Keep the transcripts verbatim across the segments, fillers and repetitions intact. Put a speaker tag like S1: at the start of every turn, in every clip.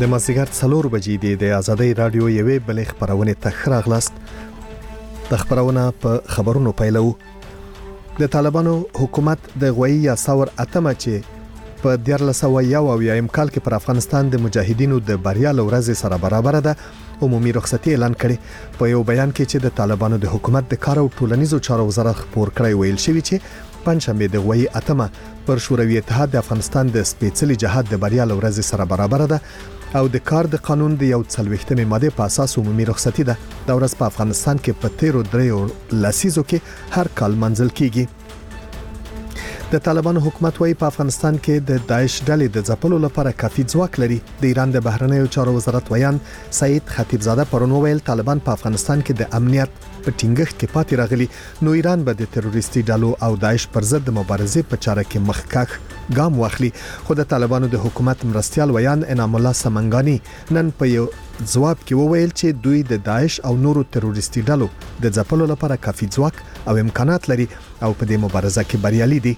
S1: د مازدیګر څلور بجې دی د آزادۍ رادیو یوې بلې خبرونه ته ښه راغلاست. د خبرونه په خبرونو پیلو. د طالبانو حکومت د غوي یا ثور اتمه چې په دیارلس سوه یو اویایم کال کې پر افغانستان د مجاهدینو د بریا لورځ سره برابر ده عمومي رخصتي اعلان کړي. په یو بیان کې چې د طالبانو د حکومت د کار او ټولنیزو چارو وزارت خبر کړی ویل شوی چې پنځمه د غوي اتمه پر شوروي اتحاد د افغانستان د سپېڅلي جهاد د بریا لورځ سره برابر ده او د کار د قانون د یو څلوېښتمې ماده په اساس عمومي رخصتي ده. دا ورځ په افغانستان کې په تیرو دریو لسیزو کې هر کال منځل کیږي. د طالبانو حکومت وايي په افغانستان کې د داعش ډلې د ځپلو لپاره کافي ځواک لري. د ایران د بهرنیو چارو وزارت ویان سعید خطیبزاده پرون ویل طالبان په افغانستان کې د امنیت په ټینګښت کې پاتې راغلي، نو ایران به د تروریستي ډلو او داعش پر ضد د مبارزې په چاره کې مخکښ ګام واخلي. خو د طالبانو د حکومت مرستيال ویان انعام الله سمنګانی نن په یو ځواب کې وویل چې دوی د داعش او نورو تروریستي ډلو د ځپلو لپاره کافي ځواک او امکانات لري او په دې مبارزه کې بریالي دي.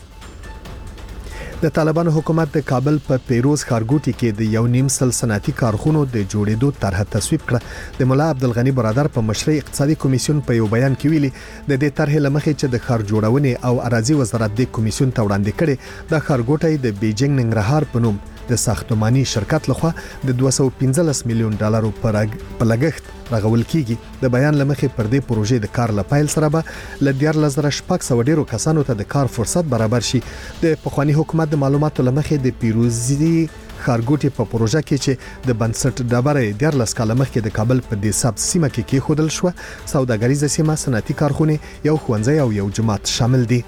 S1: د طالبانو حکومت د کابل په پیروز ښارګوټي کې د یو نیم سل صنعتي کارخونو د جوړېدو طرح تصویب کړه. د مولا عبدالغنی برادر په مشرۍ اقتصادي کمیسیون په یو بیان کې ویلي د دې طرح لمخې چې د ښار جوړونې او اراضي وزارت د کمیسیون ته وړاندې کړي د ښارګوټي د بیجینګ ننګرهار په نوم د ساختماني شرکت لخوا د دوه سوه پنځلس میلیون ډالرو په لګښت رغول کیږي. د بیان لمخې پر دې پروژې د کار لپایل سره به ل دیارلس زره شپږ سوه ډیرو کسانو ته د کار فرصت برابر شي. د پخوانی حکومت د معلوماتو لمخې د پیروزي ښارګوټي په پروژه کې چې د بنسټ ډبره دیارلس کال مخکې د کابل په دې سب سیمه کې کې خودل شو. سوداګریزه سیمه، صنعتي کارخونه، یو ښوونځی او یو جماعت شامل دي.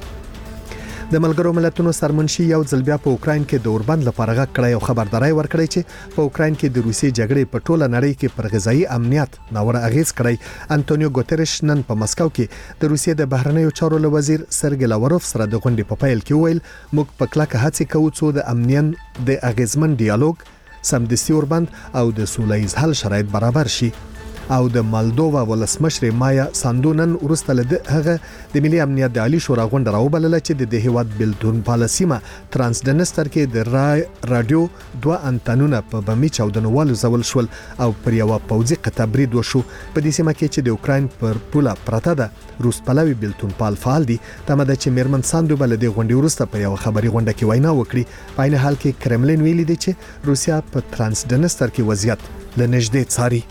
S1: د ملګرو ملتونو سرمنشي یو ځل بیا په اوکراین کې د اوربند لپاره غږ کړی او خبرداري ورکړی چې په اوکراین کې د روسي جګړې په ټوله نړۍ کې پر غذایی امنیت ناوړه اغیز کړی. انټونیو ګوتریش نن په مسکو کې د روسیې د بهرنیو چارو وزیر سرګی لاوروف سره د غونډې په پیل کې ویل موږ په کلکه هڅه کوو چې د امنیت د اغیزمن ډیالوګ، سمدستي اوربند او د سولهییز حل شرایط برابر شي. او د مالدووا ولسمشر مایا ساندو نن ورسته له هغه د ملي امنیت د عالی شورا غونډه راوبلله چې د هیواد بلتون پالیسیما ترانسډنستر کې د رای رادیو دوه انتنونه په بمی چاودنوالو زول شول او پر یو پوځي قطع برید وشو. په دې سیمه کې چې د اوکراین پر پوله پرته ده روس پلوي بلتون پال فعال دي. تمه ده چې میرمن ساندو بل د غونډې ورسته په یو خبري غونډه کې وینا وکړي. په عین حال کې کرملین ویلي دی چې روسیا په ترانسډنستر کې وضعیت لنږدې څاري.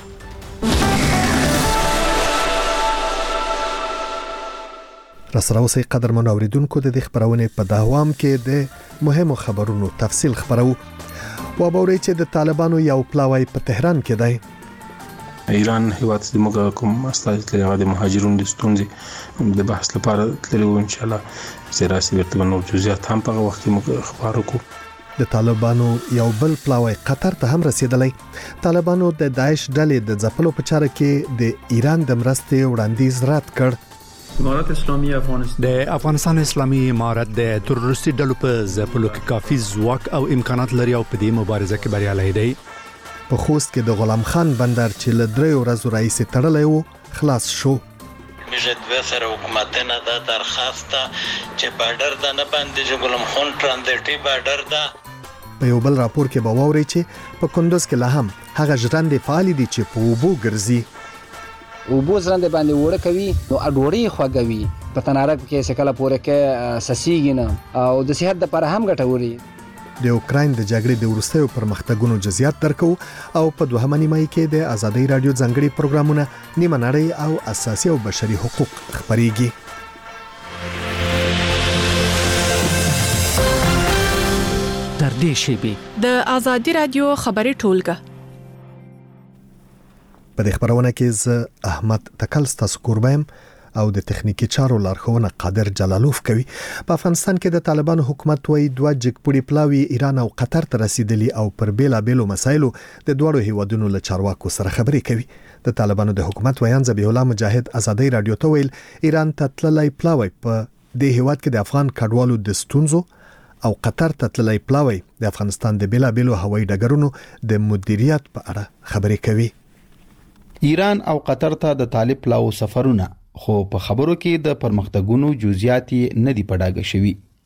S1: راسره اوسئ قدرمن اوریدونکو، د دې خبرونه په دوام کې د مهمو خبرونو تفصیل خبرو. و باوري چې د طالبانو یو پلاوی په تهران کې دی.
S2: ایران هیواد د موږ کوم استاد لري د مهاجرونو د ستونزې د بحث لپاره تللی و. ان شاء الله سیراسي ورته نور جزئیات هم په وخت کې موږ خبر وکړو.
S1: د طالبانو یو بل پلاوی قطر ته هم رسیدلی. طالبانو د داعش ډلې د ځپلو په چاره کې د ایران د مرستې وړاندیز رد کړ.
S3: امارات اسلامي افغانستان
S4: د افغانستان اسلامي امارت د تروریستي ډلو په ځپلو کې کافي ځواک او امکانات لري او په دې مبارزه کې بریالی دی.
S1: په خوست کې د غلام خان بندر چې له دریو ورځو راهیسې تړلی و خلاص شو.
S5: میشه دوه سره حکومتونه دا درخواست چې بارډر د نه باندې چې غلام خان ترانزیټي بارډر دا.
S1: په یو بل راپور کې به واوري چې په کندوز کې لا هم هغه ژرندې فعال دي چې په اوبو ګرځي.
S6: او بو زرنده باندې وړه کوي نو اډوړی خوګوي په تنارک کې سکله پوره کې سسیږي نه او د صحت لپاره هم ګټوري.
S1: د اوکراین د جګړې د وروستیو پرمختګونو جزئیات درکو او په دوهمه نیمه کې د آزادۍ رادیو ځنګړي پروګرامونه نیمه نړۍ او اساسي او بشري حقوق خبريږي.
S7: تر دې شی
S8: د آزادۍ رادیو خبري ټولګه.
S1: په دې خبرونه کې ز احمد تکل ستاسو قربایم او د تخنیکی چارو لارښوونه قادر جلالوف کوي. په افغانستان کې د طالبانو حکومت وایي دوه جګپوړي پلاوی ایران او قطر ته رسیدلی او پر بیلا بیلو مسایلو د دوړو هیوادونو له چارواکو سره خبرې کوي. د طالبانو د حکومت ویان ذبیح الله مجاهد آزادۍ رادیو ته ویل ایران ته تللی پلاوی په دې هیواد کې د افغان کډوالو د ستونزو او قطر ته تللی پلاوی د افغانستان د بیلا بیلو هوایي ډګرونو د مدیریت په اړه خبرې کوي.
S9: ایران او قطر ته د طالب پلاو سفرونه خو په خبرو کې د پرمختګونو جزئیات نه دی پډاګه شوی.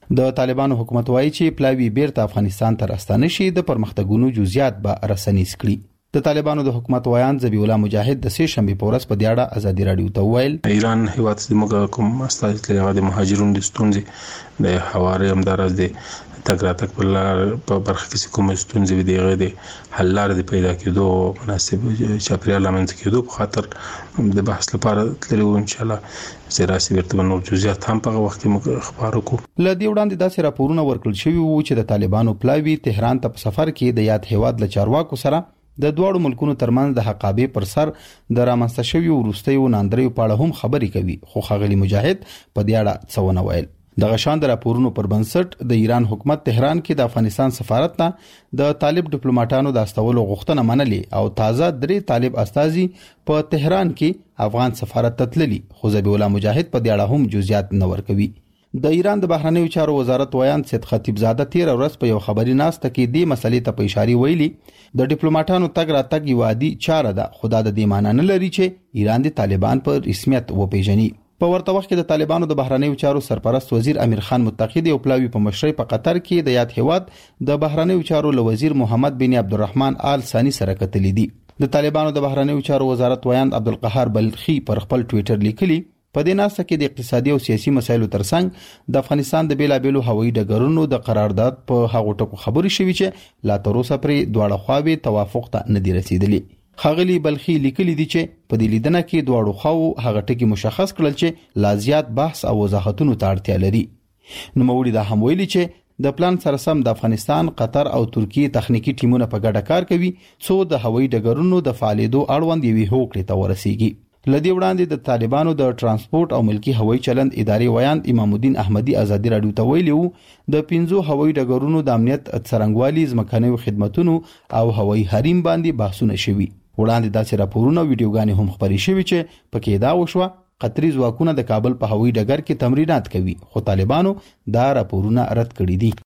S9: د طالبانو حکومت وایي چې پلاوی بیرته افغانستان ته راستانه شي د پرمختګونو جزئیات به رسنیز کړي. د طالبانو د حکومت ویان ذبیح الله مجاهد د سې شنبه په ورځ په دې اړه ازادي رادیو ته ویل
S2: ایران هیواد د موږ کوم استازي لري د مهاجرونو د ستونزې د حواله همدارز د تګراتک په لار په برخه کې کوم ستونزې دی غوډه حل لار د پیدا کېدو مناسب چاپیریال لامنځ کېدو په خاطر د بحث لپاره تللی و ان شاء الله زراسی ورته نور جزئیات هم په وخت کې موږ خبرو کو.
S9: لدی وړاندې داسې راپورونه ورکړل شوی وو چې د طالبانو پلاوی تهران ته په سفر کې د یاد هیواد له چارواکو سره د دوړو ملکونو ترمنځ د حقابې پر سر د رامنځته شوی ورستیو ناندریو په اړه هم خبرې کوي، خو ښاغلي مجاهد په دې اړه څه ونه ویل. د غشان د راپورونو پر بنسټ د ایران حکومت تهران کې د افغانستان سفارت ته د طالب ډیپلوماټانو د استولو غوښتنه منلې او تازه درې طالب استازي په تهران کې افغان سفارت ته تللي، خو ذبیح الله مجاهد په دې اړه هم جزئیات نه ورکوي. د ایران د بهرنیو چارو وزارت ویان سید خطیب زاده تیر ورځ په یو خبري ناسته کې دې مسلې ته په اشاره ویلي د ډیپلوماټانو تګ راتګ یو عادي چاره ده، خو د دې معنی نه لري چې ایران د طالبان په رسمیت وپیژني. په ورته وخت کې د طالبانو د بهرنیو چارو سرپرست وزیر امیر خان متقی او پلاوی په مشرۍ په قطر کې د یاد هیواد د بهرنیو چارو له وزیر محمد بن عبدالرحمن آل ثانی سره کتلې دي. د طالبانو د بهرنیو چارو وزارت ویان عبدالقهار بلخی پر خپل ټوئیټر لیکلي په دې ناسه کې د اقتصادي او سیاسي مسایلو ترڅنګ د افغانستان د بیلابېلو هوایي ډګرونو د قرارداد په هغو ټکو خبرې شوې چې لا تر اوسه پرې دواړه خواوې توافق ته نه دي رسیدلي. ښاغلي بلخي لیکلي دي چې په دې لیدنه کې دواړو خواو هغه ټکي مشخص کړل چې لا زیات بحث او وضاحتونو ته اړتیا لري. نوموړي دا هم ویلي چې د پلان سره سم د افغانستان، قطر او ترکیه تخنیکی ټیمونه په ګډه کار کوي څو د هوایي ډګرونو د فعالیدو اړوند یوې هوکړې ته ورسیږي. لدی وړاندې د طالبانو د ترانسپورت او ملکی هوایي چلند ادارې ویان امام الدین احمدی ازادي رادیو ته ویلي وو د پنځو هوایي ډګرونو د امنیت څرنګوالي، ځمکنیو خدماتونو او هوایي حریم باندې بحثونه شوي. وړاندې داسې راپورونه او ویډیوګانې هم خپرې شوي چې پکې دا وشوه قطري ځواکونه د کابل په هوایي ډګر کې تمرینات کوي، خو طالبانو دا راپورونه رد کړي دي.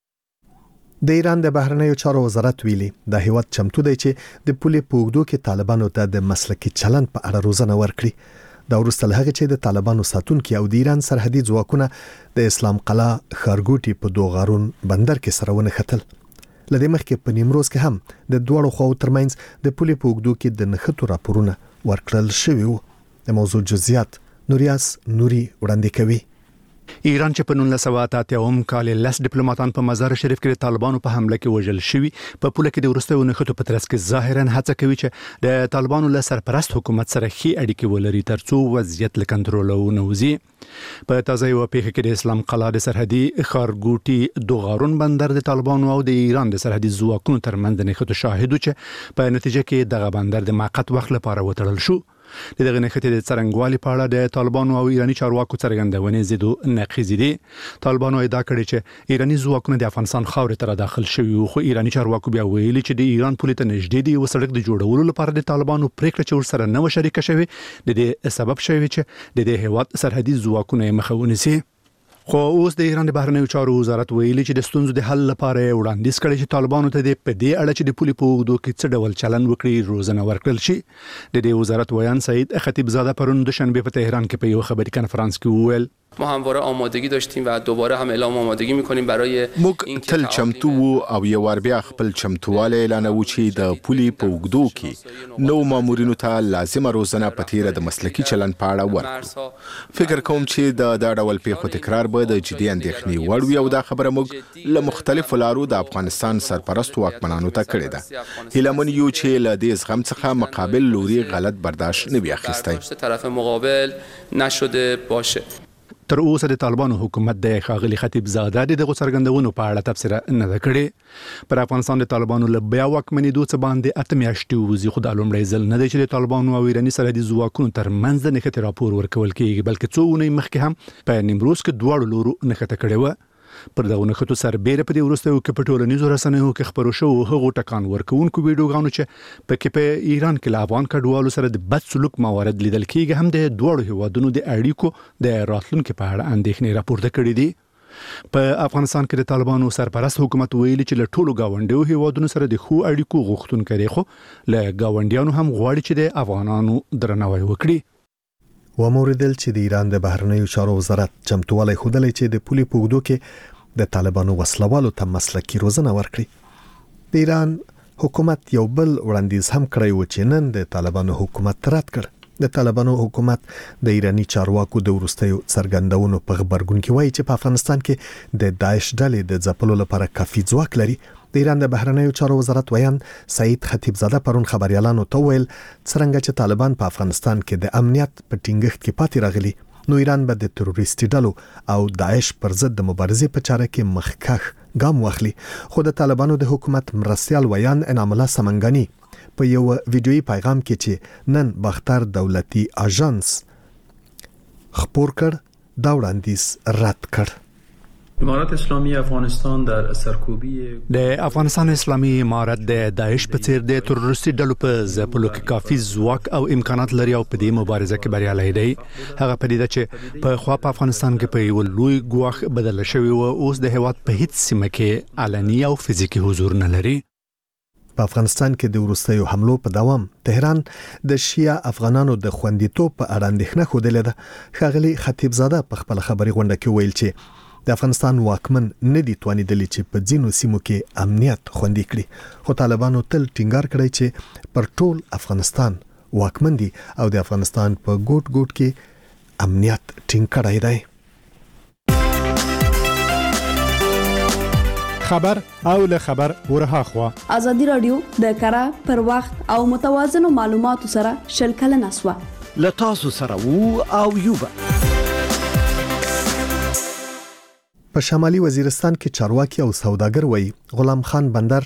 S1: د ایران د بهرنیو چارو وزارت ویلي د هیواد چمتو دی چې د پولې په اوږدو کې طالبانو ته د مسلکي چلند په اړه روزنه ورکړي. دا وروسته له هغې چې د طالبانو ساتونکي او د ایران سرحدي ځواکونه د اسلام قلعه ښارګوټي په دوغارون بندر کې سره ونښتل. له دې مخکې په نیمروز کې هم د دواړو خواو ترمنځ د پولې په اوږدو کې د نښتو راپورونه ورکړل شوي وو. د موضوع جزئیات نوریاس نوري وړاندې کوي.
S4: ایران چې په نولس سوه اته اتیا کال لس ډیپلوماټان په مزار شریف کې د طالبانو په حمله کې وژل شوي، په پوله کې د وروستیو نښتو په ترڅ کې ظاهرا هڅه کوي چې د طالبانو له سرپرست حکومت سره ښې اړیکې ولري ترڅو وضعیت له کنټروله ونوځي. په تازه یو پیښه کې د اسلام قلعه د سرحدي ښارګوټي دوغارون بندر د طالبانو او د ایران د سرحدي ځواکونو ترمنځ د نښتو شاهد چې په نتیجه کې دغه بندر د موقت وخت لپاره وتړل شو. د دغه نښتې د څرنګوالي په اړه د طالبانو او ایراني چارواکو څرګندونې زیدو نقیض دي. طالبانو ادعا کړې چې ایراني ځواکونه د افغانستان خاورې ته داخل شوي وو، خو ایراني چارواکو بیا ویلي چې د ایران پولې ته نږدې دی یو سړک د جوړولو لپاره د طالبانو پریکړه چې ورسره نه و شریکه شوې د دې سبب شوی چې د دې هیواد سرحدي ځواکونه یې مخه ونیسي. خو اوس د ایران د بهرنیو چارو وزارت ویلي چې د ستونزو د حل لپاره وړاندیز کړی چې طالبانو ته د په دې اړه چې د پولې په اوږدو کې څه ډول چلند وکړي روزنه ورکړل شي. د دې وزارت ویان سید خطیب زاده پرون دوشنبه په تهران کې په یو خبري کنفرانس کې وویل
S10: ما همواره آمادگی داشتیم و دوباره هم اعلام آمادگی می‌کنیم برای
S11: موږ تل چمتو وو او یو ور بیا خپل چمتواله اعلانوو چې د پولې په اوږدو کې نو مامورینو ته لازمه روزنه په تیره د مسلکي چلند په اړه ورکړو. فکر کوم چې د دا ډول پیښو تکرار به د جدي اندېښنې وړ وي او دا خبره موږ له مختلفو لارو د افغانستان سرپرست واکمنانو ته کړې ده. هیله یو چې له دې زغم څخه مقابل لوري غلط برداشت نه وي اخیستی.
S10: طرف مقابل نشده باشه.
S4: تر اوسه د طالبانو حکومت د ښاغلي خطیب زاده د دغه څرګندونو په اړه تبصره نه ده کړې. پر افغانستان د طالبانو له بیا واکمنېدو څخه باندې اته میاشتې وځي، خو دا لومړی ځل نه دی چې د طالبانو او ایراني سرحدي ځواکونو ترمنځ د نښتې راپور ورکول کېږي، بلکې څو اونۍ مخکې هم په نیمروز کې دواړو لورو نښته کړې وه. پر دغه نښتو سربیره په دې وروستیو کې په ټولنیزو رسنیو کې خپرو شوو هغو ټکان ورکوونکو ویډیوګانو چې پکې په ایران کې له افغان کډوالو سره د بد سلوک موارد لیدل کېږي هم د دواړو هیوادونو د اړیکو د راتلونکي په اړه اندېښنې راپورته کړې دي. په افغانستان کې د طالبانو سرپرست حکومت ویلي چې له ټولو گاونډیو هیوادونو سره د ښو اړیکو غوښتونکی دی، خو له گاونډیانو هم غواړي چې د افغانانو درناوی وکړي.
S1: و موردل چې د ایران د بهرنیو چارو وزارت چمتووالی ښودلی چې د پولې په اوږدو کې د طالبانو وسلوالو ته مسلکي روزنه ورکړي. د ایران حکومت یو بل وړاندیز هم کړی و چې نن د طالبانو حکومت رد کړ. د طالبانو حکومت د ایرانی چارواکو د ورستیو څرګندونو په خبرګون کې وایي چې په افغانستان کې د داعش ډلې د ځپلو لپاره کافي ځواک لري. د ایران د بهرنیو چارو وزارت ویان سعید خطیبزاده پرون خبريالانو ته ویل څنګه چې طالبان په افغانستان کې د امنیت په ټینګښت کې پاتې راغلي نو ایران به د تروریستي ډلو او داعش پر ضد د مبارزې په چاره کې مخکښ ګام واخلي. خو د طالبانو د حکومت مرستيال ویان انعام الله سمنګانی په یو ویډیويي پیغام کې چې نن باختر دولتي اژانس خبر کړ دا وړاندیز رد کړ.
S3: امارات اسلامی افغانستان در سرکوبی
S4: د افغانستان اسلامي امارت د داعش په څیر د تروریستي ډلو په ځپلو کې کافي ځواک او امکانات لري او په دې مبارزه کې بریالي دي. هغه پدیده چې په خوا په افغانستان کې په یو لوی ګواښ بدل شوی او اوس د هیواد په هیڅ سیمه کې علني او فزیکی حضور نه لري.
S1: په افغانستان کې د وروستیو حملو په دوام تهران د شیعه افغانانو د خوندیتوب په اړه اندېښنه خوده ده. ښاغلي خطیبزاده په خپل خبري غونډه کې ویل چې د افغانستان واکمن نه دي توانیدلی چې په ځینو سیمو کې امنیت خوندي کړي. خو طالبانو تل ټینګار کړی چې پر ټول افغانستان واکمن دي او د افغانستان په ګوټ ګوټ کې امنیت ټینګ کړی دی.
S12: خبر او له خبر ورها خوا
S13: ازادي رادیو د کارا پر وخت او متوازن معلوماتو سره شلکل نسوا
S7: ل تاسو سره وو او یوبا.
S1: په شمالي وزیرستان کې چارواکي او سوداګر وایي غلام خان بندر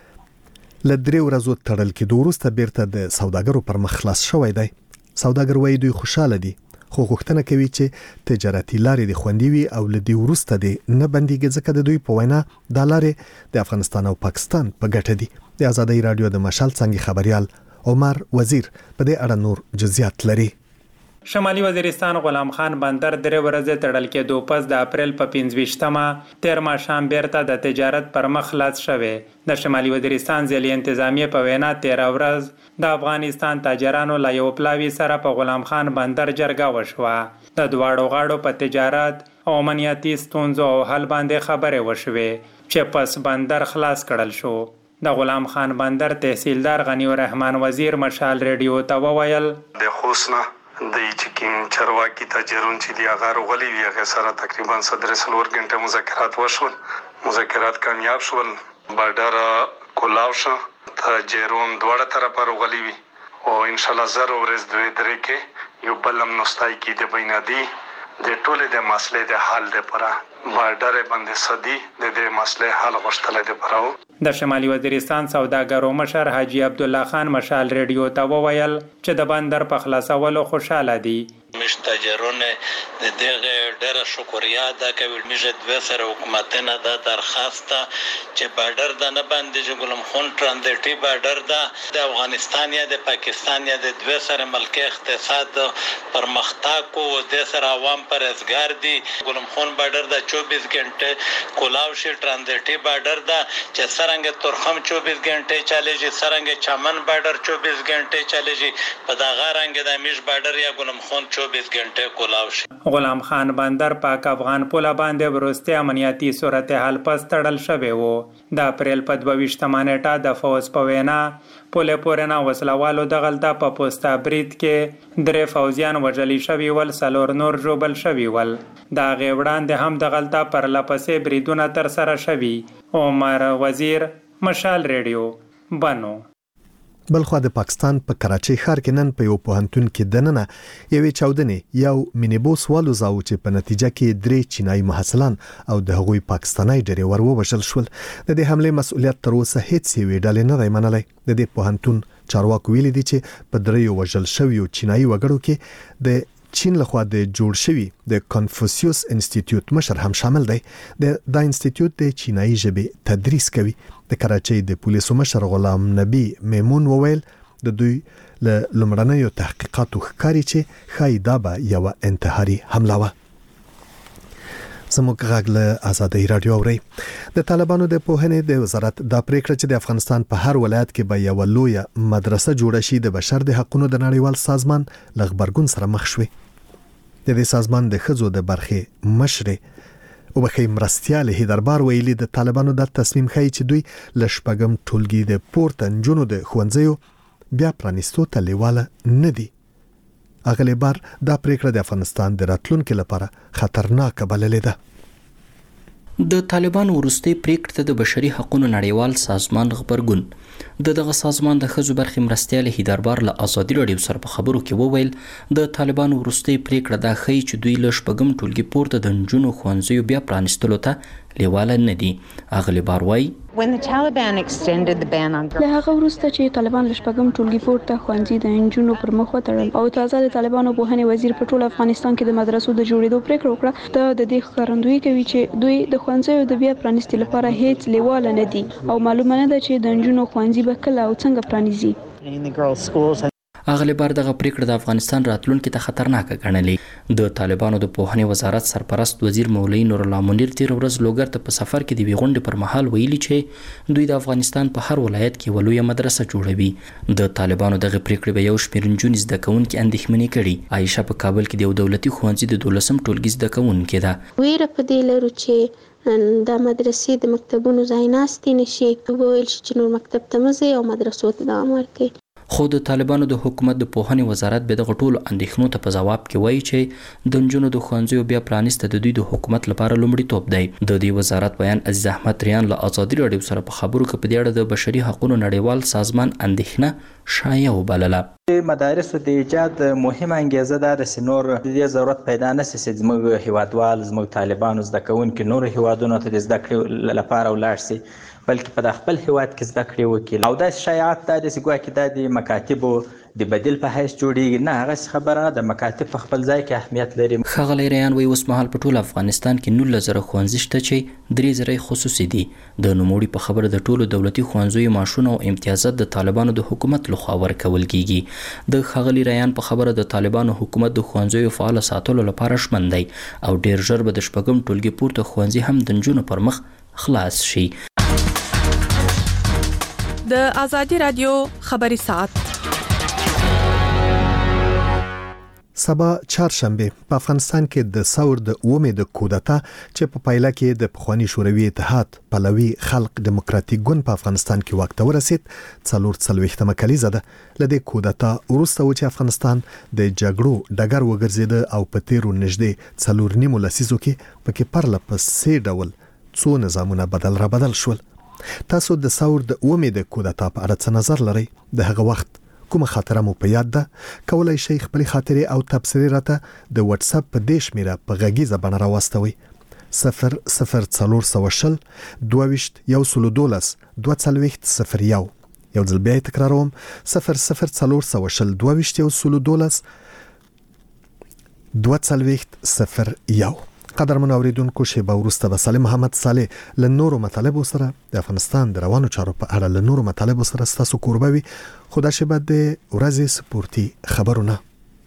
S1: لدري ورځو تړل کې دوروسته بیرته د سوداګرو پر مخ خلاص شوی دی. سوداګر وایي دوی خوشاله دي خو غوښتنه کوي چې تجارتي لارې د خوندي وي او لدی ورسته دي نه بنديږي ځکه د دوی په وینا د لارې د افغانستان او پاکستان په ګټه دي. د آزادۍ رادیو د مشال څنګه خبريال عمر وزیر په دې اړه نور جزئیات لري.
S14: شمالي وزیرستان غلام خان بندر درې ورځې تړل کې دوه پس د اپریل په پنځه تیر ماښام بیرته د تجارت پر مخ خلاص شوه. د شمالي وزیرستان ځلې انتظامیه په وینا تیر ورځ د افغانستان تاجرانو لا یو پلاوی سره په غلام خان بندر جرګه وشوه. د دواړو غاړو په تجارت او امنیتي ستونزو او حل باندې خبرې وشوې چې پس بندر خلاص کړل شو. د غلام خان بندر تحصیلدار غنی الرحمن وزیر مشال ریډیو ته وویل
S15: د خوسنا د چکین چرواکی تاجرون چې دی هغه غولي وی هغه سره تقریبا صدر سلور غنټه مذاکرات وشول. مذاکرات کامیاب شول. بارډر کولاو شو. تاجرون دواړه طرفه غولي وی او ان شاء الله زر ورځ دوی درې کې یو بلم نوستای کې د بینادي د ټوله د مسلې د حل لپاره بارډر باندې سدي د دې مسلې حل غوښتل دي پراو.
S14: د شمالي وزیرستان سوداګرو مشر حاجی عبد الله خان مشال ریډیو ته وویل چې د بندر په خلاصولو خوشاله دي.
S5: مش تاجرون د دغه ډېر شکریا ادا کوي. میشه د سره حکومتونه د درخواست چې بارډر د نه باندې چې ګلم خون ترانزیټي بارډر د افغانستان یا د پاکستان یا د دوه سره ملک اقتصاد پرمختګ کو د سره عوام پر ازګار دي. ګلم خون بارډر د چوبیس غنټه کولاو شي ترانزیټي بارډر د چې سرنګ تورخم چوبیس غنټه چاليږي سرنګ چمن بارډر چوبیس غنټه چاليږي په دا غارنګ د میش بارډر یا ګلم خون چوبیس غنټه کولاو شي.
S14: غلام خان بندر پاک افغان پوله باندې ورسته امنیتي صورتحال پس تړل شوی وو. د اپریل په دوه نیټه د فوز په وینا پوله پورنا وسلوالو د غلطه په پوسټا برید کې درې فوزیان وژل شوی ول سلور نور جوبل شوی ول. دا غوړان د هم د غلطه پر لپسې بریدونه تر سره شوی. عمر وزیر مشال ریډیو بنو.
S1: بلخو د پاکستان په کراچۍ ښار کې نن په یو پوهنتون کې دننه یوې چاودنې یو مینیبوس والوزاو چې په نتیجه کې درې چینایي محصلان او د هغوی پاکستاني ډریور ووژل شول. د دې حملې مسؤلیت تر اوسه هیڅ یوې ډلې نه دی منلی. د دې پوهنتون چارواکو ویلي دي چې په دریو وژل شویو چینایي وګړو کې د چین لخوا د جوړ شوی د کنفوسیوس انسټیټیوټ مشر هم شامل دی. د دا انسټیټیوټ د چینایي ژبې تدریس کوي. د کراچۍ د پولیسو مشر غلام نبی میمون وویل د دوی له لمړنیو تحقیقاتو ښکاري چې ښایي دا به یوه انتحاري حمله وه. زموږ غږ له آزادۍ رادیو اورئ. د طالبانو د پوهنې د وزارت دا پریکړه چې د افغانستان په هر ولایت کې به یوه لویه مدرسه جوړه شي د بشر د حقونو د نړیوال سازمان له غبرګون سره مخ شوې. د دې سازمان د ښځو د برخې مشرې وبخې مرستيال هیدربار ویلي د طالبانو د تصمیم خای چې دوی لشپګم ټولګي د پورته نجونو د خوندزیو بیا پرانیستو ته لیواله نه دي. اغلی بار دا پریکړه د افغانستان د راتلونکو لپاره خطرناک بللې ده.
S16: د طالبانو وروستي پریکړه ته د بشري حقوقو نړیوال سازمان خبرګون د دغه سازمان د ښځو برخې مرستیال هیدربار له ازادي راډیو سره په خبرو کې وویل د طالبانو وروستي پریکړه دا ښیي چې دوی له شپږم ټولګي پورته د نجونو ښوونځیو بیا پرانیستلو ته لیواله نه دي. اغلی بار وایي
S13: له هغه وروسته چې طالبان له شپږم ټولګي پورته ښوونځي د نجونو پر مخ وتړل او تازه د طالبانو پوهنې وزیر په ټول افغانستان کې د مدرسو د جوړېدو پریکړه وکړه، دا د دې ښکارندویي کوي چې دوی د ښوونځیو د بیا پرانیستلو لپاره هیڅ لیواله نه دي او معلومه نه ده چې د نجونو ښوونځي به کله او څنګه پرانیزي.
S16: اغلی بار دغه پریکړه د افغانستان راتلونکي ته خطرناک ګڼلې. د طالبانو د پوهنې وزارت سرپرست وزیر مولوی نور الله منیر تیر ورځ لوګر ته په سفر کې د ویغونډې پر مهال ویلي چې دوی د افغانستان په هر ولایت کې ولویه مدرسه جوړوي. د طالبانو دغه پریکړې به یو شمېر نجونې زده کوونکي اندېښمنې کړي. عایشه په کابل کې د یو دولتي ښوونځي د دولسم ټولګي زده کوونکې ده.
S17: ویره په دې لرو چې د مدرسې د مکتبونو ځای ناستې نشي، وویل شي چې نور مکتب ته مه ځئ او مدرسو ته دوام ورکړئ.
S16: خو د طالبانو د حکومت د پوهنې وزارت به دغه ټولو اندېښنو ته په ځواب کې وایي چې د نجونو د ښوونځیو بیا پرانیسته د دوی د حکومت لپاره لومړیتوب دی. د دې وزارت بیان عزیز احمد ریان له ازادي راډیو سره په خبرو کې په دې اړه د بشري حقوقو نړیوال سازمان اندېښنه شایع وبلله.
S18: مدارسو د ایجاد مهمه انګیزه دا ده چې نور د دې ضرورت پیدا نه شي چې زموږ هیوادوال زموږ طالبانو زده کوونکي نور هیوادونو ته د زده کړې لپاره ولاړ شي، بلکې په خپل هیواد کې زده کړې وکړي. او دا شایعات دا دي چې ګواکې دا د مکاتبو د بدیل په حیث جوړیږي. نه، هغه خبره نه ده. مکاتب په خپل ځای کې اهمیت لري.
S16: ښاغلی ریان وایي اوس مهال په ټول افغانستان کې نولس زره ښوونځي شته چې درې زره خصوصي دي. د نوموړي په خبره د ټولو دولتي ښوونځیو معاشونه او امتیازات د طالبانو د حکومت لخوا ورکول کیږي. د ښاغلي ریان په خبره د طالبانو حکومت د ښوونځیو فعال ساتلو لپاره ژمن دی او ډیر ژر به د شپږم ټولګي پورته ښوونځي هم د نجونو پر مخ خلاص شي.
S8: د ازادي رادیو خبري ساعت
S1: سبا چهارشنبه په افغانستان کې د ثور د اومې د کودتا چې په پایله کې د پخوانی شوروي اتحاد پلوي خلق دموکراتیک ګوند په افغانستان کې واک ته ورسید. څلور څلوېښتمه کلیزه ده لدې کودتا وروسته و چې افغانستان د جګړو ډګر وګرځید او په تیرو نږدې څلور نیمو لسیزو کې پکې پرله پسې ډول څو نظامونه بدل را بدل شول. تاسو د ثور د اومې د کودتا په اړه څه نظر لرئ؟ د هغه وخت کومه خاطره مو په یاد ده؟ کولای شئ خپل خاطرې او تبصرې راته د واتس اپ په دې شمیره په غږیزه بڼه راواستوئ. صفر صفر څلور سوه شل دوه ویشت یو سلو دولس دوه څلوېښت صفر یو. یو ځل بیا تکراروم، صفر صفر څلور سوه شل دوه ویشت یو سلو دولس دوه څلوېښت صفر یو. قدرمن اوریدونکو، شیبه وروسته به سالم محمد صالح له نورو مطالبو سره د افغانستان د روانو چارو په اړه له نورو مطالبو سره ستاسو کوربه وي. خو دا شیبه د ورځې سپورتي خبرونه.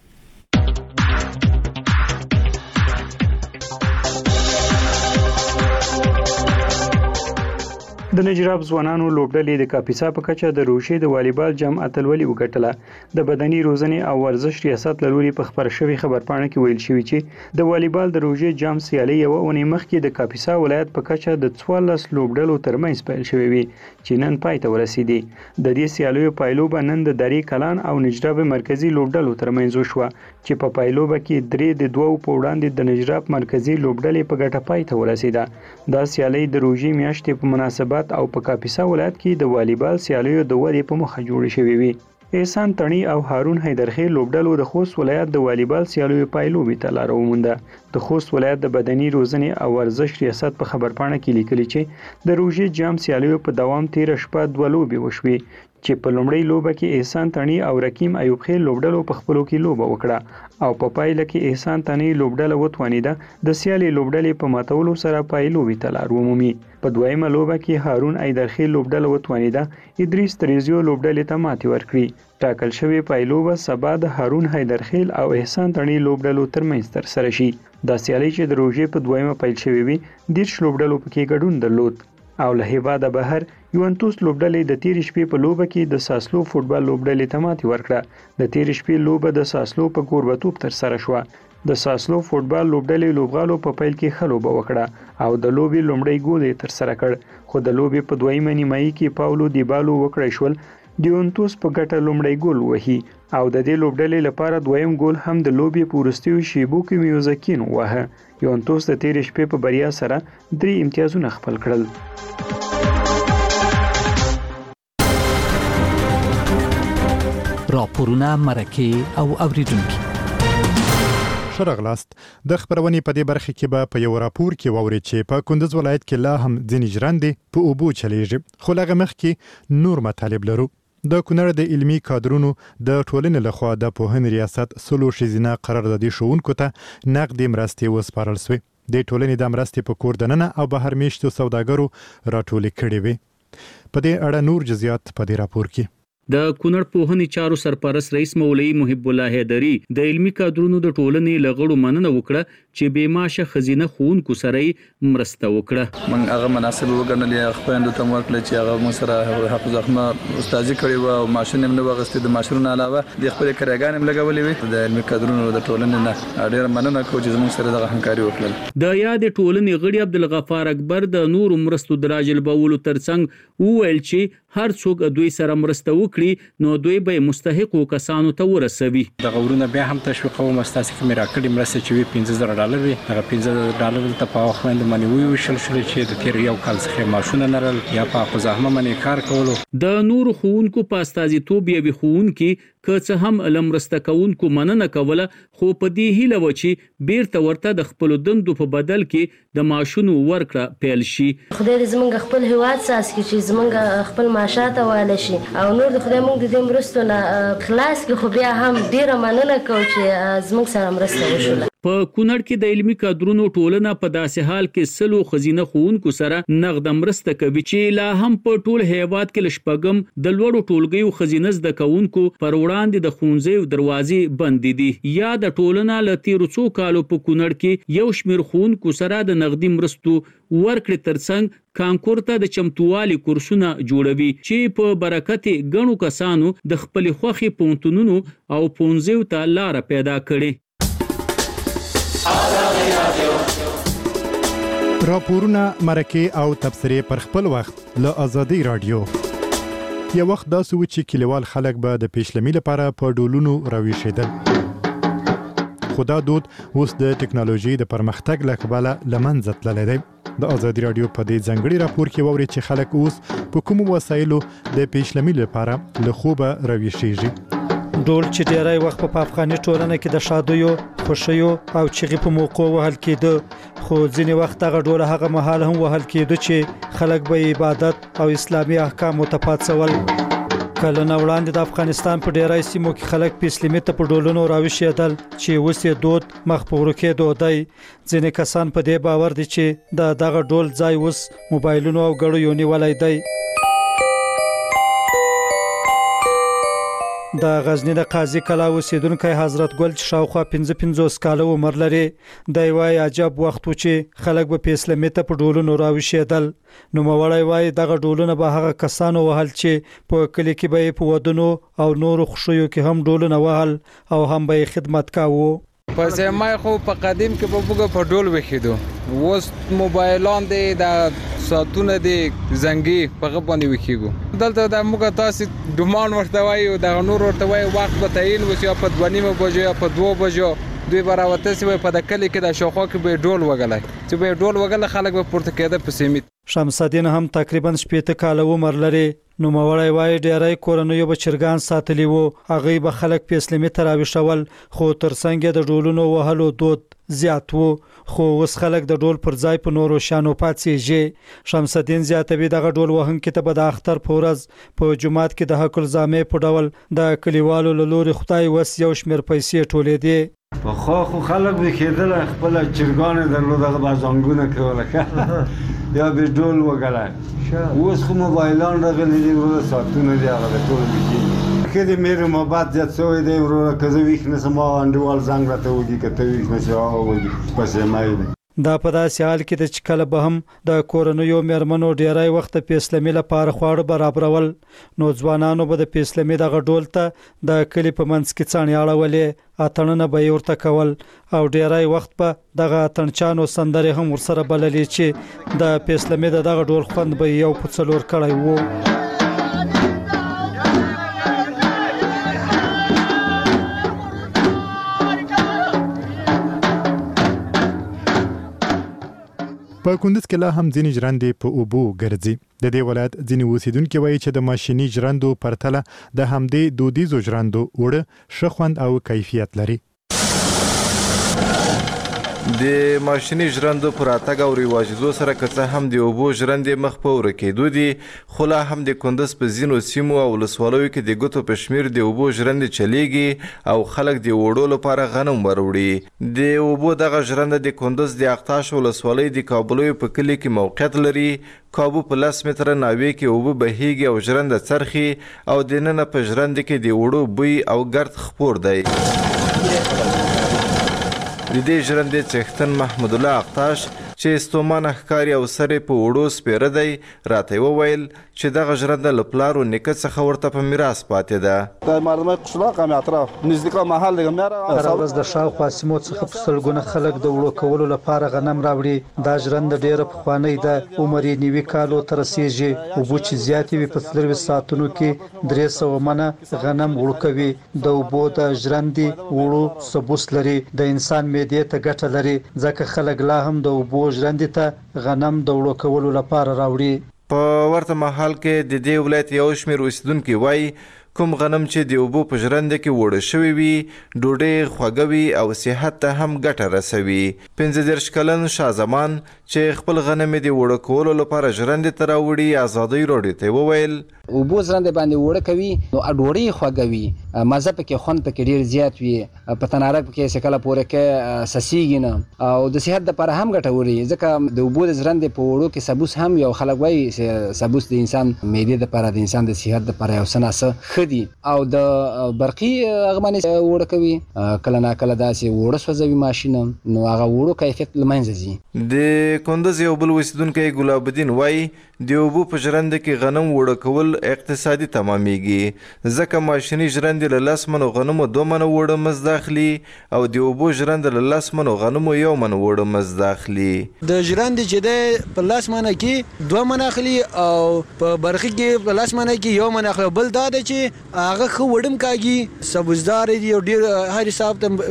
S14: د نجراب ځوانانو لوبډلې د کاپیسا په کچه د روشي د والیبال جام اتلولي وګټله. د بدني روزنې او ورزش ریاست له لوري په خبر شوی خبرپاڼه کې ویل شوی چې د والیبال د روشي جام سیالي یو اونۍ مخکې د کاپیسا ولایت په کچه د څوارلس لوبډلو ترمنځ پیل شوی وي چې نن پای ته ورسېدي. د دې سیالیو پایلوبه نن د درې کلان او نجراب مرکزی لوبډلو ترمنځ وشوه چې په پایلوبه کې درې د دوو په وړاندې د نجراب مرکزی لوبډلې په ګټه پای ته ورسېده. دا سیالي د روژې میاشتې په مناسبت او په کاپیسا ولایت کې د والیبال سیالیو د ودې په مخه جوړې شوې وي. احسان تڼي او هارون حیدرخیل لوبډلو د خوست ولایت د والیبال سیالیو پایلوبې ته لاره ومونده. د خوست ولایت د بدني روزنې او ورزش ریاست په خبرپاڼه کې لیکلي چې د روژې جام سیالیو په دوام تیره شپه دوه لوبې وشوې چې په لومړۍ لوبه کې احسان تڼي او رکیم ایوب خیل لوبډلو په خپلو کې لوبه وکړه او په پایله کې احسان تڼي لوبډله وتوانیده د سیالي لوبډلې په ماتولو سره پایلوبې ته لار ومومي. په دویمه لوبه کې هارون حیدرخیل لوبډله وتوانیده ادریس تریزیو لوبډلې ته ماتې ورکړي. ټاکل شوی پایلوبه سبا د هارون حیدرخیل او احسان تڼي لوبډلو ترمنځ ترسره شي. دا سیالي چې د روژې په دویمه پیل شوې وي دېرش لوبډلو پکې ګډون درلود او له هیواده بهر یوونتوس لوبډلې د تیرې شپې په لوبه کې د ساسلو فوټبال لوبډلې ته ماتې ورکړه. د تیرې شپې لوبه د ساسلو په کوربتوب ترسره شوه. د ساسلو فوټبال لوبډلې لوبغالو په پیل کې ښه لوبه وکړه او د لوبي لومړی ګول یې ترسره کړ، خو د لوبي په دویمه نیمایي کې پاولو دیبالو وکړای شول ډیونتوس په ګټه لومړی ګول وهي او د دې لوبډلې لپاره دویم ګول هم د لوبي په وروستیو شیبو کې میوزکین وهه. یوونتوس د تیرې شپې په بریا سره درې امتیازونه خپل کړل.
S19: راپورونه مرکه او اوریدونکو
S12: شرغلاست د خبرونې په دې برخه کې به په یو راپور کې ووري چې په کندز ولایت کې لا هم ځینې ژرندې په اوبو چلیږي، خو لغه مخ کې نور مطالب لرو. د کونړ د علمي کادرونو د ټولنې لخوا د پوهنې ریاست سلو شیزینه قراردادي شوونکو ته نقدي مرستې وسپارل شوې. د ټولنې د مرستې په کور دننه او بهر میشتو سوداګرو راټولې کړې وي. په دې اړه نور جزئیات په دې راپور کې.
S20: د کونړ پوهنې چارو سرپرست رئیس مولوي محب الله حیدری د علمي کادرونو د ټولنې لغړو مننه وکړه چې بې معاشه خزینه خونکو سره مرسته وکړه.
S21: من هغه مناسب وګڼلې خپل ته ورکړل چې هغه مو سره حافظ احمد استادي کړی و او ماشين هم نو وغستې د ماشين علاوه د خپل کارګان هم لګولې وي. د علمي کادرونو د ټولنې نه ډېر مننه کوم چې موږ سره د همکاري وکړل.
S20: د یاد ټولنې غړي عبدالغفار اکبر د نور مرستو دراجل بولو ترڅنګ وویل چې هر څوک دوی سره مرسته وکړي نو دوی به مستحقو کسانو ته ورسوي.
S22: د غوړونه بیا هم تشویق او مستاسي کې میراکړي مرسته چې وي پنځه زره ډالر وي. هغه پنځه زره ډالر ته په وخت باندې منی وی وشل شل چې د تیر یو کال څخه ماشونه نرل یا په خزاهمه منی کار کولو.
S20: د نور خوونکو په استازیتوب یوي خوونکي که څه هم لمرسته کوونکو مننه کوله، خو په دې هیله و چې بیرته ورته د خپل دندو په بدل کې د ماشونو ورکړه پیل شي.
S23: خدای دې زمونږ خپل هیواد ساس کې چې زمونږ خپل معاشات واله شي او نور د خدای مونږ د دې مرستو نه خلاص کې، خو بیا هم ډیره مننه کوم چې زمونږ سره مرسته وشوله.
S20: په کونړ کې د علمي کادرونو ټولنه په داسې حال کې سلو خزینه خوونکو سره نقد مرسته کوي چې لا هم په ټول هیواد کې لشپګم د لوړو ټولګیو خزینه زده کوونکو پر وړاندې د ښوونځیو دروازې بندې دي. یا د ټولنه له تیرو څو کالو په کونړ کې یو شمېر خوونکو سره د نقدي مرستو ورکړې ترڅنګ کانکور ته د چمتووالي کورسونه جوړوي چې په برکت ګڼو کسانو د خپل خوخي پونتونونو او پونځیو ته لار پیدا کړي.
S12: راپورونه مرکه او تبصره پر خپل وخت له آزادۍ رادیو. یو وخت داسې و چې کلیوال خلک به د پیشلمي لپاره په ډولونو راویښېدل، خو دا دود اوس د ټکنالوژي د پرمختګ له کبله له منځه تللی دی. د آزادۍ رادیو په دې ځانګړي راپور کې واورئ چې خلک اوس په کومو وسایلو د پیشلمي لپاره له خوبه راویښېږي.
S24: ډول چې ډیری وخت په افغاني ټولنه کې د شادیو، خوشیو او چغې په موقع وهل کېده، خو ځینې وخت هغه ډول هغه مهال هم وهل کېده چې خلک به عبادت او اسلامي احکام متپاتسول. کله نه وړاندې د افغانستان په ډیری سیمو کې خلک په اسلامي ته په ډولونو راوښیدل چې اوس یې دود مخ په ورکېدو دی. ځینې کسان په دې باور دي چې د دغه ډول ځای اوس موبایلونو او ګړیو نیولی دی. د غزنی د قاضي کلا اوسیدونکو حضرت ګل چې شاوخوا پنځه پنځوس کاله عمر لري، دی وایي عجب وخت و چې خلک به په اسلامي ته په ډولونو راوښیدل. نوموړی وایي دغه ډولونه به هغه کسانو وهل چې په کلي کې به په ودونو او نورو خوشیو کې هم ډولونه وهل او هم به خدمت کاوه.
S25: په زمای خو په قدیم کې به موږ په ډول وخیدو، اوس موبایلان دي د ساتونه دي زنګي په غبنې وکیګو. دلته د موږ تاسو ډومان ورته وایو، د نور ورته وایو وخت به تعین وسی په دوه نیمه بجو یا په دوه بجو دوی براوته سی په د کلی کې د شوخو کې به ډول وګلای چې به ډول وګل خلک به پورته کېده په سیمه.
S24: شمس الدین هم تقریبا شپږ کاله عمر لري. نو موړی وای ډیرای کورنیو بچرګان ساتلی وو، هغه به خلک په اسلامي تراویشول، خو ترڅنګ د ډولونو وهلو دود زیات وو، خو اوس خلک د ډول پر ځای په نورو شانو پاتېږي. شمس الدین زیاتوي دغه ډول وهونکي ته به د اختر په ورځ په جمعات کې د حق الزامې په ډول د کلیوالو له لوري خدای وس یو شمېر پیسې ټولېدې.
S26: په خو خو خلک به کېدل خپل چرګان درلودغه بازانګونه کوله یا به ډول وګړای. اوس خو موبایلان راغلي دي ورو ساتونه دي هغه ټول دي کې دې مېره محبت زیات شوی دی ورو کزه ویښ نه سم انډوال زنګ راته وږي کته ویښ نه شو او وږي پسې مای
S24: دا په داسې حال کې د چکل به هم د کورونیو مېرمنو ډیرای وخت فیصله لپاره خواړه برابرول نو ځوانانو به د فیصله د غډول ته د کلی په منځ کې څانې اړولې اتنه به ورته کول او ډیرای وخت په دغه اتنچانو سندره هم ورسره بللې چې د فیصله د دغه ډول خوند به یو په څلور کړی وو.
S12: په کندز کې لا هم ځینې ژرندې په اوبو ګرځي. د دې ولایت ځینې اوسیدونکي وایي چې د ماشیني ژرندو پرتله د همدې دودیزو ژرندو اوړه ښه خوند او کیفیت لري.
S2: د ماشیني ژرندو پر راتګ او رواجېدو سره که څه هم د اوبو ژرندې مخ په ورکېدو دي، خو لا هم د کندز په ځینو سیمو او ولسوالیو کې د ګوتو په شمېر د اوبو ژرندې چلیږي او خلک د اوړو لپاره غنم وروړي. د اوبو دغه ژرنده د کندز د اقتاش ولسوالۍ د کابلیو په کلي کې موقعیت لري. کابو په لس متره ناوې کې اوبه بهیږي او ژرنده څرخي او دننه په ژرنده کې د اوړو بوی او ګرد خپور دی. د دې ژرندې څښتن محمد الله اقتاش چې ستومانه ښکاري او سر یې په اوړو سپېره دی، راته وویل چې دغه ژرنده له پلار و نیکه څخه ورته په میراث پاتې ده.
S3: د مردمۍ قشلاق هم اطراف نزدیکا محل دیگه میاره.
S24: هره ورځ د شاوخوا سیمو څخه په سلګونه خلک د اوړو کولو لپاره غنم راوړي. دا ژرنده ډیره پخوانۍ ده، عمر یې نوي کالو ته رسیږي. اوبه چې زیاتې وي په څلرویشت ساعتونو کې درې سوه منه غنم اوړه کوي. د اوبو د ژرندې اوړو ثبوت لري، د انسان معدې ته ګټه لري، ځکه خلک لا هم د اوبو ژرندې ته غنم د اوړو کولو لپاره راوړي.
S2: په ورته مهال کې د دې ولایت یو شمېر اوسیدونکي وایي کوم غنم چې د اوبو په ژرنده کې وړه شوي وي ډوډۍ خوږه وي او صحت ته هم ګټه رسوي. پنځه دېرش کلن شاه زمان چې خپل غنم یې د وړه کولو لپاره ژرندې ته راوړي ازادۍ راډیو ته وویل
S6: اوبو ژرندې باندې وړه کوي نو ډوډۍ خوږه وي، مزه پکې خوند پکې ډېر زیات وي، په تناره پکې څه کله پورې کې سسیږي نه او د صحت دپاره هم ګټورې وي، ځکه د اوبو د ژرندې په وړو کې سبوس هم یو خلک وایي سبوس د انسان معدې دپاره د انسان د صحت دپاره یو څه ناڅه ښه دي. او د برقي هغه باندې وړه کوي، کله ناکله داسې وړه سوځوي ماشین نو هغه وړو کیفیت له منځه ځي.
S2: د کندز یو بل اوسیدونکی ګلاب الدین وایي د اوبو په ژرنده کې غنم وړه کول اقتصادي تمامیږي، ځکه ماشیني ژرندې له لس منو غنمو دوه منه وړه مزد اخلي او د اوبو ژرنده له لس منو غنمو یو من وړه مزد اخلي.
S9: د ژرندې چې دی په لس منه کې دوه منه اخلي او په برقي کې په لس منه کې یو من اخلي. بل دا دی چې هغه ښه وړم کاږي، سبزدار دي او ډېر هر حساب ته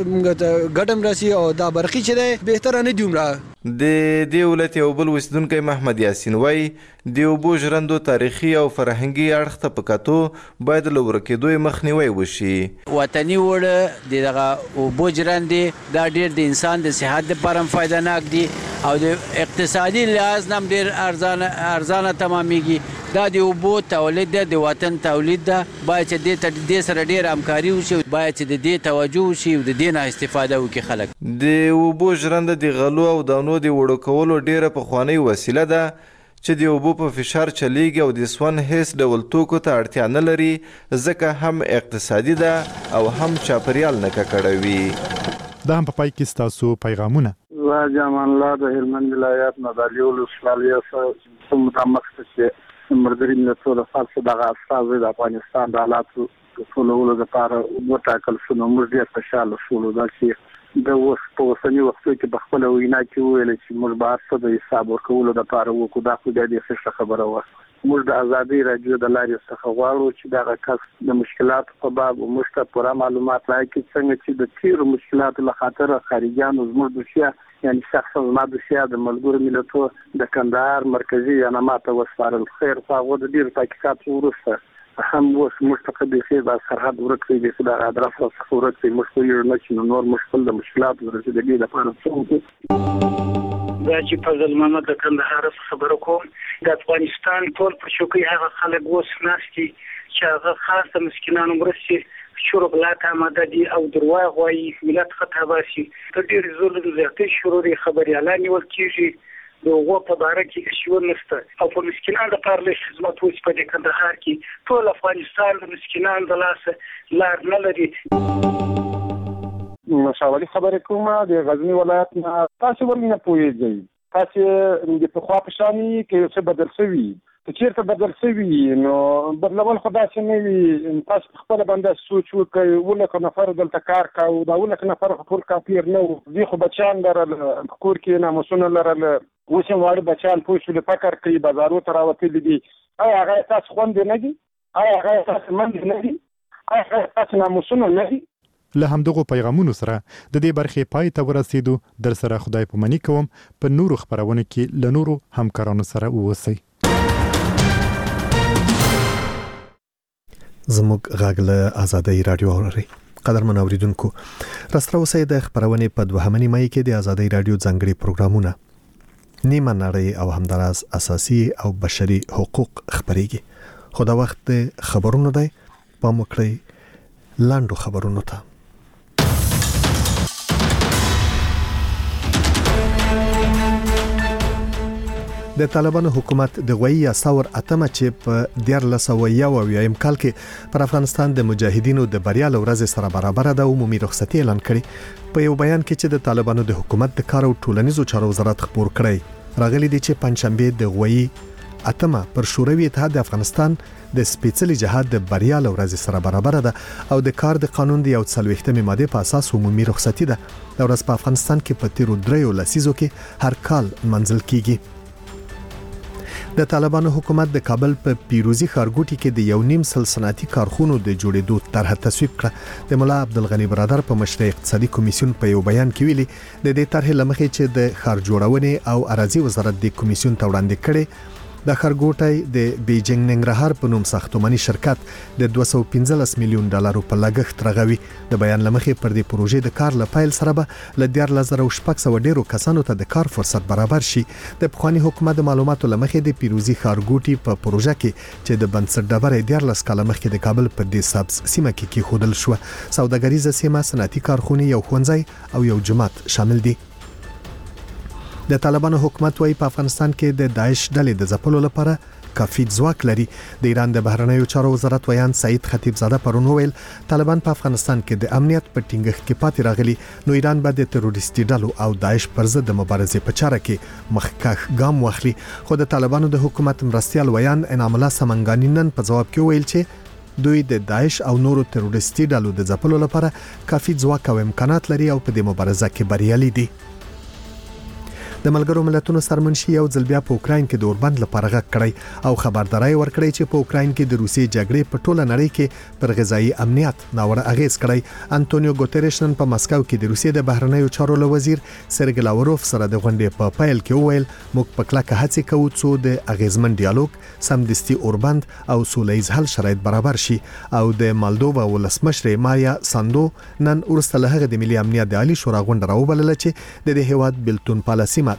S9: ګټم راسي او دا برقي چې دی بهتره نه دي عمره.
S2: د دې ولایت یو بل اوسیدونکی محمد یاسین وایي د اوبو ژرندو تاریخي او فرهنګي اړخ ته په کتو باید له ورکېدو یې مخنیوی وشي.
S6: وطني اوړه د دغه اوبو ژرندې دا ډېر د انسان د صحت دپاره هم فایدهناک دي او د اقتصادي لحاظ نه هم ډېر ارزانه ارزانه تمامیږي. دا د اوبو تولید ده، د وطن تولید ده، باید چې دې ته دې سره ډېر همکاري وشي، باید چې د دې توجه وشي او د دې نه استفاده وکړي خلک.
S2: د اوبو ژرنده د غلو او دانو د وړو کولو ډېره پخوانۍ وسیله ده چې د اوبو په فشار چلیږي او د سون هیڅ ډول توکو ته اړتیا نه لري، ځکه هم اقتصادي ده او هم چاپریال نه ککړوي.
S12: دا هم په پای کې ستاسو پیغامونه.
S10: زه جامان الله د هلمند ولایت نه د علیو ولسوالۍ څخه متعمق چې مردري ملتونو د فارس دغه استازي د افغانستان د حالاتو ټولولو لپاره وټاکل شو. نو موږ ډېر خوشحاله شولو دا چې د اوس په اوسني وختو کې په خپله وینا کې وویل چې موږ به هر څه د حساب ورکولو دپاره وکړو. دا خو بیا ډېر ښه خبره وه. موږ د ازادۍ راډیو د لارې څخه غواړو چې دغه کس د مشکلاتو په باب موږ ته پوره معلومات راکړي، څنګه چې د تېرو مشکلاتو له خاطره خارجیانو زموږ دوسیه یعنی شخصا زما دوسیه د ملګرو ملتونو د کندهار مرکزي یانما ته وسپارل. خیر خو هغو د ډېرو تحقیقاتو وروسته هم اوس موږ ته بیخي دا سرحد ورک دی، بیخي دا ادرس راڅخه ورک دی. موږ پوهېږو نه چې نور مشکل د مشکلاتو د رسېدګۍ لپاره څه وکړو.
S11: دا چې فضل محمد د کندهار څخه خبره کوم، د افغانستان ټول په چوکۍ هغه خلک اوس ناست دي چې هغه خاص د مسکینانو مرستې شروع ته آماده دي او درواغ وایي، ملت خطا باسي. د ډېرې ظلم زیاتې شروع خبریالان نیول کېږي، د هغو په باره کې هیڅ نشته او په مسکینانو لپاره لږ خدمت وشي. په دې کندهار کې ټول افغانستان د مسکینانو د لاسه لار نه لري.
S10: مشاوري خبرې کوم د غزنی ولایت نه. تاسو ولې نه پوهیږئ؟ تاسو د پخوا په شاني کې څه بدل شوي؟ چیرته بدل شوي نو بدلول خدا چې نه وي. تاسو خپل باندې سوچ وکړئ. ولکه نفر دلته کار کاوه دا ولکه نفر ټول کافر نه وو. دوی خو بچیان لرل کور کې ناموسونه لرل. اوس هم واړه بچیان پوه شول فکر کوي بازارو ته راوتلي دي. آیا هغه تاسو خوندې نه دي؟ آیا هغه تاسو منډې نه دي؟ آیا هغه تاسو ناموسونه نه دي؟
S12: له همدغو پیغامونو سره د دې برخې پای ته ورسېدو. در سره خدای پاماني کوم په نورو خبرونو کې له نورو همکارانو سره اوسئ.
S1: زموږ غږ له آزادۍ رادیو اورئ. قدرمن اوریدونکو راستره اوسئ د خبرونې په دوهمه نیمه کې د آزادۍ رادیو ځانګړي پروګرامونه نیمه نړۍ او همداراز اساسي او بشري حقوق خبريږي. خو دا وخت خبرونه دی پام وکړئ لاندو خبرونو ته. د طالبانو حکومت د غوي یا ثور اتمه چې په دیارلس سوه یو اویایم کال کې پر افغانستان د مجاهدینو د بریا ورځ سره برابر د عمومي رخصتي اعلان کړي. په یو بیان کې چې د طالبانو د حکومت د کار او ټولنیزو چارو وزارت خبر کړی راغلي دي چې پنځشنبه د غوي اتمه پر شوروي اتحاد د افغانستان د سپېڅلي جهاد د بریا ورځ سره برابر ده او د کار د قانون دی او څلوېښتمې ماده په اساس عمومي رخصتي ده. دا ورځ په افغانستان کې په تیرو دریو لسیزو کې هر کال منځل کیږي. د طالبانو حکومت د کابل په پیروزي ښارګوټي کې د یو نیم سل صنعتي کارخونو د جوړېدو طرح تصویب کړه. د مولا عبدالغنی برادر په مشرۍ اقتصادي کمیسیون په یو بیان کې ویلي د دې طرح لمخې چې د ښار جوړونې او اراضي وزارت د کمیسیون ته وړاندې کړي د ښارګوټي د بیجینګ ننګرهار په نوم ساختماني شرکت د دوه سوه پنځلس میلیون ډالرو په لګښت رغوي. د بیان لمخې پر دې پروژې د کار لپایل سره به ل دیارلس زره شپږ سوه ډیرو کسانو ته د کار فرصت برابر شي. د پخوانی حکومت د معلوماتو لمخې د پیروزي ښارګوټي په پروژه کې چې د بنسټ ډبرې دیارلس کاله مخکې د کابل په دې سبز سیمه کې کېښودل شو. سوداګریزه سیمه، صنعتي کارخونه، یو ښوونځی او یو جومات شامل دي. د طالبانو حکومت وايي په افغانستان کې د داعش ډلې د ځپلو لپاره کافي ځواک لري. د ایران د بهرنیو چارو وزارت ویان سعید خطیب زاده پرون وویل طالبان په افغانستان کې د امنیت په ټینګښت کې پاتې راغلي نو ایران به د تروریستي ډلو او داعش پر ضد د مبارزې په چاره کې مخکښ ګام واخلي. خو د طالبانو د حکومت مرستیال ویان انعام الله سمنګانی نن په جواب کې ویل چې دوی د داعش او نورو تروریستي ډلو د ځپلو لپاره کافي ځواک او امکانات لري او په دې مبارزه کې بریالي دي. د ملګرو ملتونو سرمنشي یو ځل بیا په اوکراین کې د اوربند لپاره غږ کړی او خبرداري ورکړی چې په اوکراین کې د روسي جګړې په ټوله نړۍ کې پر غذایی امنیت ناوړه اغیز کړی. انټونیو ګوتریش نن په مسکو کې د روسي د بهرنیو چارو وزیر سرګی لاوروف سره د غونډې په پیل کې وویل موږ په کلکه هڅه کوو چې د اغیزمن ډیالوګ، سمدستي اوربند او سولهییز حل شرایط برابر شي. او د مالدووا ولسمشر مایا ساندو نن ورسته له هغه د ملي امنیت د عالی شورا غونډه راوبلله چې د دې هیواد بلتون پالیسي